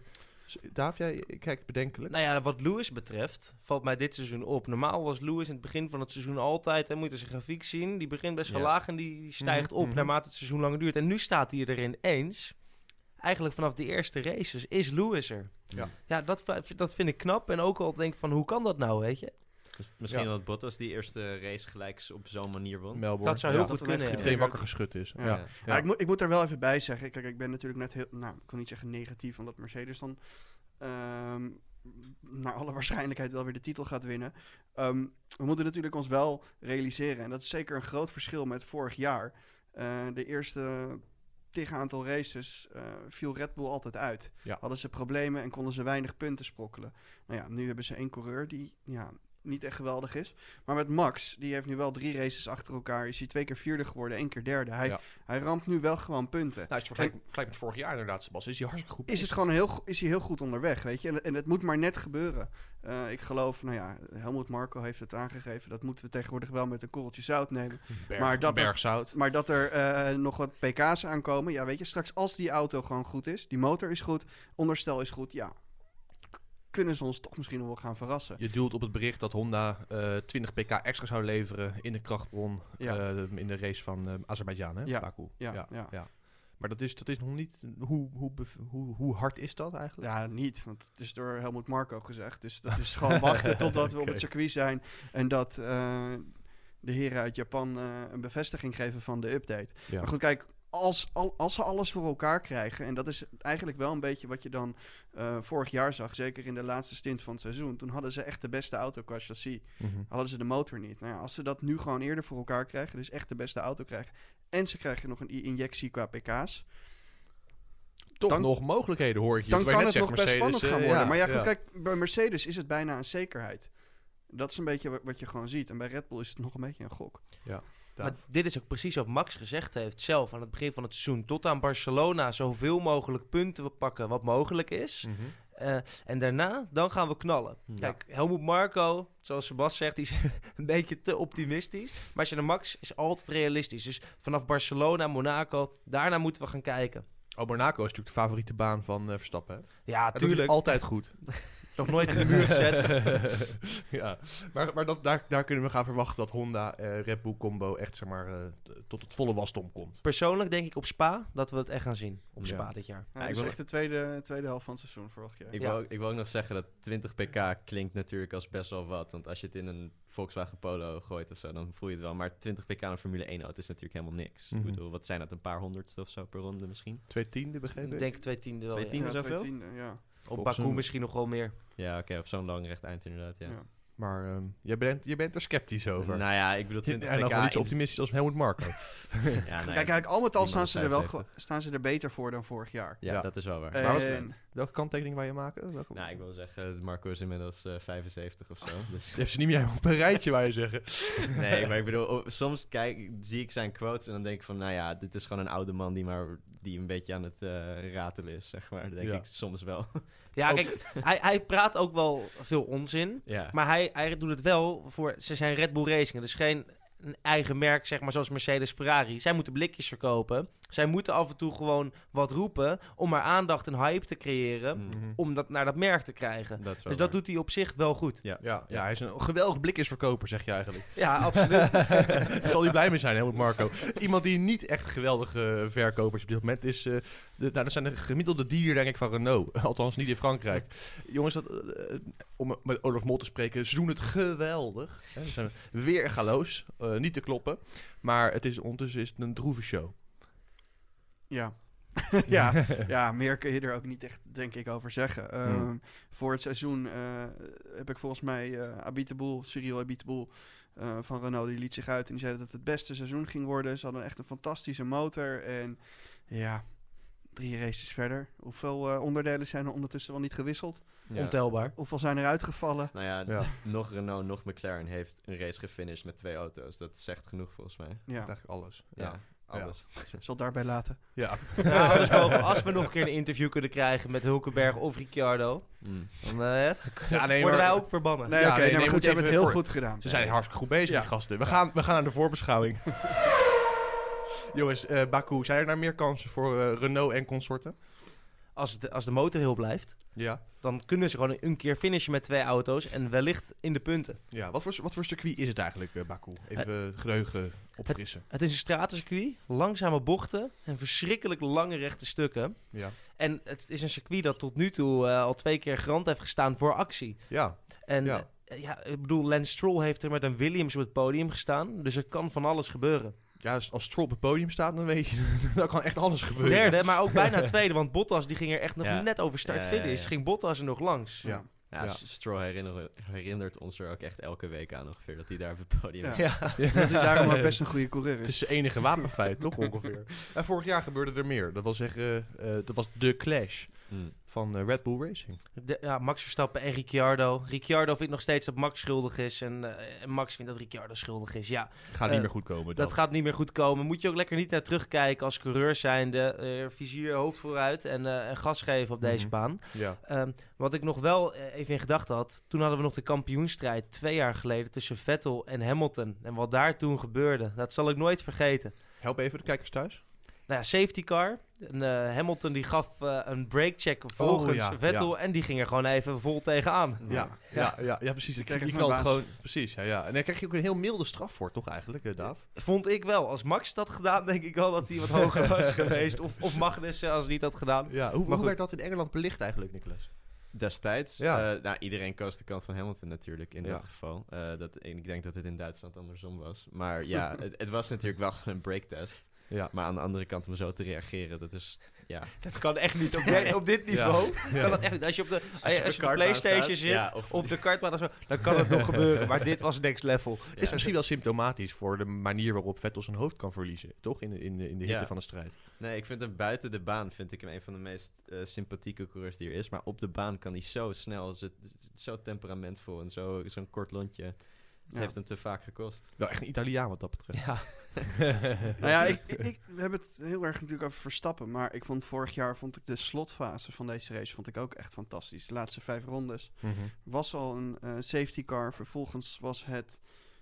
Daaf, jij kijkt bedenkelijk. Nou ja, wat Lewis betreft, valt mij dit seizoen op. Normaal was Lewis in het begin van het seizoen altijd, en moet je zijn grafiek zien, die begint best wel Ja. laag en die stijgt Mhm, op mhm. naarmate het seizoen langer duurt. En nu staat hij er ineens, eigenlijk vanaf de eerste races, is Lewis er. Ja. Ja, dat, dat vind ik knap. En ook al denk ik van, hoe kan dat nou, weet je? Dus misschien Ja. dat Bottas die eerste race gelijk op zo'n manier won. Melbourne. Dat zou heel Ja, goed dat kunnen, heeft ja. meteen wakker geschud is. Ja. Ja. Ja. Ja, ik, moet, ik moet daar wel even bij zeggen. Kijk, ik ben natuurlijk net heel... Nou, ik wil niet zeggen negatief, omdat Mercedes dan... ehm, naar alle waarschijnlijkheid wel weer de titel gaat winnen. Ehm, we moeten natuurlijk ons wel realiseren. En dat is zeker een groot verschil met vorig jaar. Uh, de eerste tig aantal races uh, viel Red Bull altijd uit. Ja. Hadden ze problemen en konden ze weinig punten sprokkelen. Nou ja, nu hebben ze één coureur die... Ja, niet echt geweldig is. Maar met Max, die heeft nu wel drie races achter elkaar. Is hij twee keer vierde geworden, één keer derde. Hij, Ja. hij ramt nu wel gewoon punten. Nou, als je vergelijkt, vergelijkt met vorig jaar inderdaad, Sebas, is hij hartstikke goed. Is het gewoon heel, go- is hij heel goed onderweg, weet je. En, en het moet maar net gebeuren. Uh, ik geloof, nou ja, Helmut Marko heeft het aangegeven. Dat moeten we tegenwoordig wel met een korreltje zout nemen. Berg, maar dat er- bergzout. Maar dat er uh, nog wat P K's aankomen. Ja, weet je, straks als die auto gewoon goed is. Die motor is goed, onderstel is goed. Ja, k- kunnen ze ons toch misschien nog wel gaan verrassen. Je doelt op het bericht dat Honda uh, twintig pk extra zou leveren in de krachtbron Ja. uh, in de race van uh, Azerbeidzjan, hè? Ja. Baku. Ja, ja, ja. ja. Maar dat is, dat is nog niet... Hoe, hoe, bev- hoe, hoe hard is dat eigenlijk? Ja, niet. Want het is door Helmut Marko gezegd. Dus dat is gewoon wachten totdat we op Oké. het circuit zijn. En dat uh, de heren uit Japan uh, een bevestiging geven van de update. Ja. Maar goed, kijk, als, al, als ze alles voor elkaar krijgen... en dat is eigenlijk wel een beetje wat je dan uh, vorig jaar zag... zeker in de laatste stint van het seizoen... toen hadden ze echt de beste auto qua chassis. Mhm. Hadden ze de motor niet. Nou ja, als ze dat nu gewoon eerder voor elkaar krijgen... dus echt de beste auto krijgen... en ze krijgen nog een i- injectie qua pk's... Toch Dan- nog mogelijkheden, hoor ik je. dan Terwijl kan je het net nog zegt, best spannend Mercedes, gaan eh, worden. ja, maar ja, goed, ja. kijk, bij Mercedes is het bijna een zekerheid. Dat is een beetje wa- wat je gewoon ziet. En bij Red Bull is het nog een beetje een gok. Maar dit is ook precies wat Max gezegd heeft zelf aan het begin van het seizoen. Tot aan Barcelona zoveel mogelijk punten pakken wat mogelijk is. Mhm. Uh, en daarna, dan gaan we knallen. Ja. Kijk, Helmut Marko, zoals Sebas zegt, die is een beetje te optimistisch. Maar als je de Max is altijd realistisch. Dus vanaf Barcelona, Monaco, daarna moeten we gaan kijken. Oh, Monaco is natuurlijk de favoriete baan van uh, Verstappen, hè? Ja, Dat doet hij tuurlijk. altijd goed. Nog nooit in de muur gezet. ja, maar, maar dat, daar, daar kunnen we gaan verwachten dat Honda uh, Red Bull combo echt, zeg maar, uh, t- tot het volle wasdom komt. Persoonlijk denk ik op Spa dat we het echt gaan zien. Op Ja. Spa dit jaar. Ja, ik dat is wil- echt de tweede, tweede helft van het seizoen vorig jaar. Ik, Ja. wil, ook- ik wil ook nog zeggen dat twintig pk klinkt natuurlijk als best wel wat. Want als je het in een Volkswagen Polo gooit of zo, dan voel je het wel. Maar twintig pk in een Formule één auto is natuurlijk helemaal niks. Mhm. Ik bedoel, wat zijn dat, een paar honderdste of zo per ronde misschien? Twee tiende, begrepen? Ik denk twee tiende wel. Twee ja. tiende? Ja, zoveel? twee tiende, ja. Op Volgens Baku een- misschien nog wel meer. Ja, oké, op zo'n lang recht eind inderdaad, ja. Ja. Maar um, jij, bent, jij bent er sceptisch over. Nou ja, ik bedoel twintig en pk... nog wel niet zo in- optimistisch als Helmut Marko. Ja, nou ja, Kijk, kijk, al met al staan niemand ze, er wel vijfenzeventig. ge- staan ze er beter voor dan vorig jaar. Ja, Ja. dat is wel waar. En- Maar wat- Welke kanttekening wou je maken? Welke... Nou, ik wil zeggen, Marco is inmiddels uh, vijfenzeventig of zo. Dus Je hebt ze niet meer op een rijtje, wou je zeggen. nee, maar ik bedoel, oh, soms kijk, zie ik zijn quotes en dan denk ik van, nou ja, dit is gewoon een oude man die maar die een beetje aan het uh, ratelen is, zeg maar. Dat denk Ja. ik soms wel. Ja, kijk, hij, hij praat ook wel veel onzin. ja. Maar hij, hij doet het wel voor... Ze zijn Red Bull Racing. Het is geen een eigen merk, zeg maar, zoals Mercedes, Ferrari. Zij moeten blikjes verkopen. Zij moeten af en toe gewoon wat roepen... om maar aandacht en hype te creëren... Mm, Mhm. om dat naar dat merk te krijgen. dat is wel Dus dat waar. doet hij op zich wel goed. Ja. Ja, ja, hij is een geweldig blikjesverkoper, zeg je eigenlijk. Ja, absoluut. Daar zal hij blij mee zijn, Helmut Marko. Iemand die niet echt geweldige verkopers op dit moment is... Uh, de, nou, dat zijn de gemiddelde dealer, denk ik, van Renault. Althans, niet in Frankrijk. Jongens, dat, uh, om met Olaf Mol te spreken, ze doen het geweldig. Hè, ze zijn weer galoos, uh, niet te kloppen. Maar het is, ondertussen is het een droeve show. Ja. ja, ja, meer kun je er ook niet echt, denk ik, over zeggen. Um, Hmm. Voor het seizoen uh, heb ik volgens mij uh, Abiteboul, Cyril Abiteboul uh, van Renault, die liet zich uit en die zei dat het het beste seizoen ging worden. Ze hadden echt een fantastische motor en ja, drie races verder. Hoeveel uh, onderdelen zijn er ondertussen wel niet gewisseld? Ja. Ontelbaar. Hoeveel zijn er uitgevallen? Nou ja, Ja. nog Renault, nog McLaren heeft een race gefinished met twee auto's. Dat zegt genoeg volgens mij. Ja, Eigenlijk alles. Ja, Ja. alles. zal het daarbij laten. Ja. Nou, anders mogen, als we nog een keer een interview kunnen krijgen met Hulkenberg of Ricciardo... Mm. dan uh, ja, Ja, nee, worden maar- wij ook verbannen. Nee, Ja, oké, nee, nee, nee, maar goed, moet ze hebben het even heel voor- goed gedaan. Ze zijn hartstikke goed bezig, Ja. die gasten. We gaan, we gaan naar de voorbeschouwing. Jongens, uh, Baku, zijn er nou meer kansen voor uh, Renault en consorten? Als, de, als de motor heel blijft. Ja. Dan kunnen ze gewoon een keer finishen met twee auto's en wellicht in de punten. Ja, wat voor, wat voor circuit is het eigenlijk, uh, Baku? Even uh, geheugen opfrissen. Het is een stratencircuit, langzame bochten en verschrikkelijk lange rechte stukken. Ja. En het is een circuit dat tot nu toe uh, al twee keer garant heeft gestaan voor actie. Ja. En Ja. uh, ja, ik bedoel, Lance Stroll heeft er met een Williams op het podium gestaan. Dus er kan van alles gebeuren. Ja, als, als Stroll op het podium staat, dan weet je, dan kan echt alles gebeuren. Derde, maar ook bijna tweede, want Bottas die ging er echt nog Ja. net over start-finish. Ja, ja, ja. Ging Bottas er nog langs. Ja. Ja, Ja. Stroll herinner, herinnert ons er ook echt elke week aan ongeveer dat hij daar op het podium Ja. heeft. Ja. Dat hij daarom maar best een goede coureur Het is. is zijn enige wapenfeit, toch ongeveer? En vorig jaar gebeurde er meer. Dat wil zeggen, uh, dat was de clash Hmm. van uh, Red Bull Racing. De, ja, Max Verstappen en Ricciardo. Ricciardo vindt nog steeds dat Max schuldig is. En, uh, en Max vindt dat Ricciardo schuldig is. Ja, Gaat niet Uh, meer goed komen. dat gaat niet meer goed komen. Moet je ook lekker niet naar terugkijken als coureur zijnde. Uh, vizier, hoofd vooruit en, uh, en gas geven op deze Mhm. baan. Ja. Um, wat ik nog wel uh, even in gedachten had. Toen hadden we nog de kampioenstrijd twee jaar geleden tussen Vettel en Hamilton. En wat daar toen gebeurde, dat zal ik nooit vergeten. Help even de kijkers thuis. Nou ja, safety car. En, uh, Hamilton die gaf uh, een brakecheck volgens Oh, ja, Vettel. ja. En die ging er gewoon even vol tegenaan. Ja, ja, ja, ja, precies. Je, krijg je even kan een het baas. gewoon, precies, ja, ja. En daar krijg je ook een heel milde straf voor, toch eigenlijk, uh, Daaf? Vond ik wel. Als Max dat gedaan, denk ik wel dat hij wat hoger was geweest. Of, of Magnussen als hij niet had gedaan. Ja, hoe, Maar hoe goed. werd dat in Engeland belicht eigenlijk, Nicolas? Destijds, Ja. ja. nou, iedereen koos de kant van Hamilton natuurlijk in Ja. dat geval. Uh, dat, en ik denk dat het in Duitsland andersom was. Maar ja, het, het was natuurlijk wel gewoon een breaktest. Ja. Maar aan de andere kant om zo te reageren, dat is, ja... Dat kan echt niet op, dit- op dit niveau. Ja. Kan dat echt niet. Als je op de, als je, op als de je op de kartbaan PlayStation staat, zit, ja, of- op de kartbaan of zo, dan kan het nog gebeuren. Maar dit was next level. Is misschien wel symptomatisch voor de manier waarop Vettel zijn hoofd kan verliezen, toch? In, de- in, de- in de hitte Ja. van de strijd. Nee, ik vind hem buiten de baan vind ik hem een van de meest uh, sympathieke coureurs die er is. Maar op de baan kan hij zo snel, zo, zo temperamentvol en zo, zo'n kort lontje. Het Ja. heeft hem te vaak gekost. Wel echt een Italiaan wat dat betreft. Ja. Nou ja, ik, ik, ik- we hebben het heel erg natuurlijk over Verstappen. Maar ik vond vorig jaar vond ik de slotfase van deze race vond ik ook echt fantastisch. De laatste vijf rondes Mhm. was al een uh, safety car. Vervolgens was het...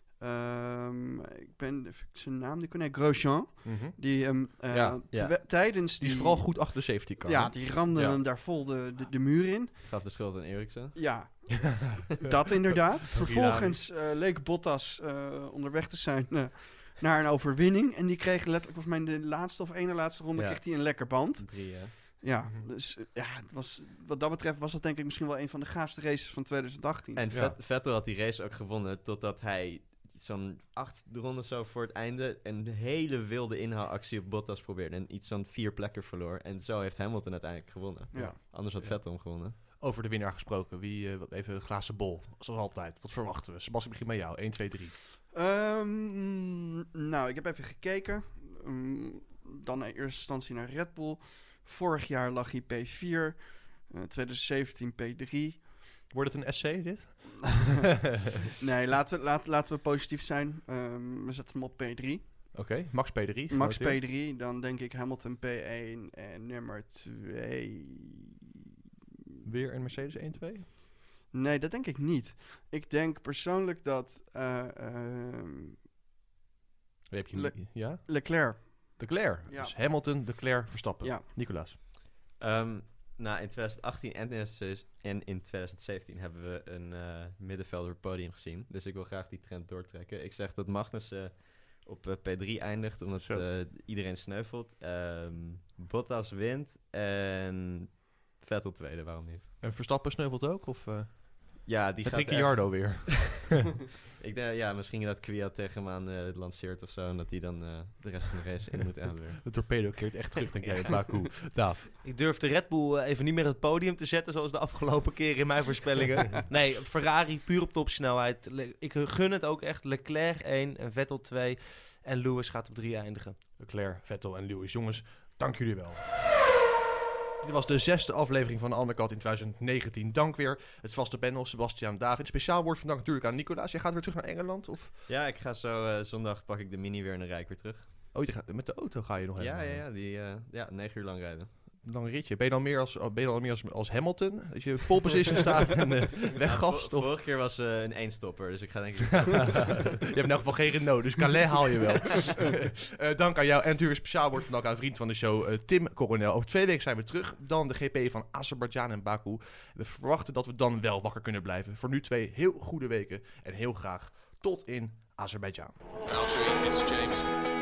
ehm, ik ben even zijn naam niet nee, Grosjean. Mhm. Die hem uh, Ja, ja. terwe- tijdens Die die... is vooral goed achter de safety car. Ja, hè? die ramde Ja. hem daar vol de, de, de muur in. Gaf de schuld aan Ericsson. Ja, dat inderdaad. Vervolgens uh, leek Bottas uh, onderweg te zijn uh, naar een overwinning. En die kreeg letterlijk, volgens mij in de laatste of ene laatste ronde, Ja. kreeg hij een lekker band. Drie, hè? Ja, Mhm. dus uh, ja, het was, wat dat betreft was dat denk ik misschien wel een van de gaafste races van twintig achttien. En Ja. Vet- Vettel had die race ook gewonnen totdat hij zo'n acht ronden zo voor het einde een hele wilde inhaalactie op Bottas probeerde. En iets zo'n vier plekken verloor. En zo heeft Hamilton uiteindelijk gewonnen. Ja. Anders had Ja. Vettel hem gewonnen. Over de winnaar gesproken. Wie, uh, even een glazen bol. Zoals altijd. Wat verwachten we? Sebastian, begin met jou. één, twee, drie. Ehm, nou, ik heb even gekeken. Um, dan in eerste instantie naar Red Bull. Vorig jaar lag hij P vier. Uh, twintig zeventien P drie. Wordt het een essay, dit? Nee, laten we, laten, laten we positief zijn. Um, we zetten hem op P drie. Oké, okay. Max P drie. Max P genoteerd. drie, dan denk ik Hamilton P één en nummer twee. Weer een Mercedes één, twee? Nee, dat denk ik niet. Ik denk persoonlijk dat uh, uh, Wie heb je Le- ja? Leclerc. Leclerc. Ja. Dus Hamilton, Leclerc, Verstappen. Ja. Nicolas. Um, nou, in twintig achttien en in- en in twintig zeventien hebben we een uh, middenvelder op het podium gezien. Dus ik wil graag die trend doortrekken. Ik zeg dat Magnussen uh, op uh, P drie eindigt, omdat Zo. uh, iedereen sneuvelt. Um, Bottas wint en Vettel tweede, waarom niet? En Verstappen sneuvelt ook? Of uh, Ja, die met gaat Ricciardo weer? echt- Ik denk, ja, misschien dat Kwiat tegen hem aan uh, lanceert of zo. En dat hij dan uh, de rest van de race in moet aan weer. De torpedo keert echt terug, denk jij, het Baku. Daaf. Ik durf de Red Bull uh, even niet meer op het podium te zetten, zoals de afgelopen keer in mijn voorspellingen. Nee, Ferrari puur op topsnelheid. Le- ik gun het ook echt. Leclerc één en Vettel twee. En Lewis gaat op drie eindigen. Leclerc, Vettel en Lewis. Jongens, dank jullie wel. Dit was de zesde aflevering van de Undercut in twintig negentien. Dank weer het vaste panel, Sebastian, David. Speciaal woord van dank natuurlijk aan Nicolaas. Jij gaat weer terug naar Engeland? Of? Ja, ik ga zo uh, zondag pak ik de mini weer en dan rijd ik weer terug. Oh, je gaat, met de auto ga je nog Ja, helemaal. ja, ja, die uh, ja, negen uur lang rijden. lang ritje. Ben je dan meer als, ben je dan meer als, als Hamilton? Dat je pole position staat en uh, weggast? Ja, of? Vorige keer was uh, een eenstopper, dus ik ga denk ik... Je hebt in elk geval geen Renault, dus Calais haal je wel. uh, dank aan jou. En natuurlijk speciaal wordt vandaag aan vriend van de show uh, Tim Coronel. Over twee weken zijn we terug. Dan de G P van Azerbeidzjan en Baku. We verwachten dat we dan wel wakker kunnen blijven. Voor nu twee heel goede weken. En heel graag tot in Azerbeidzjan. Valtteri, it's James.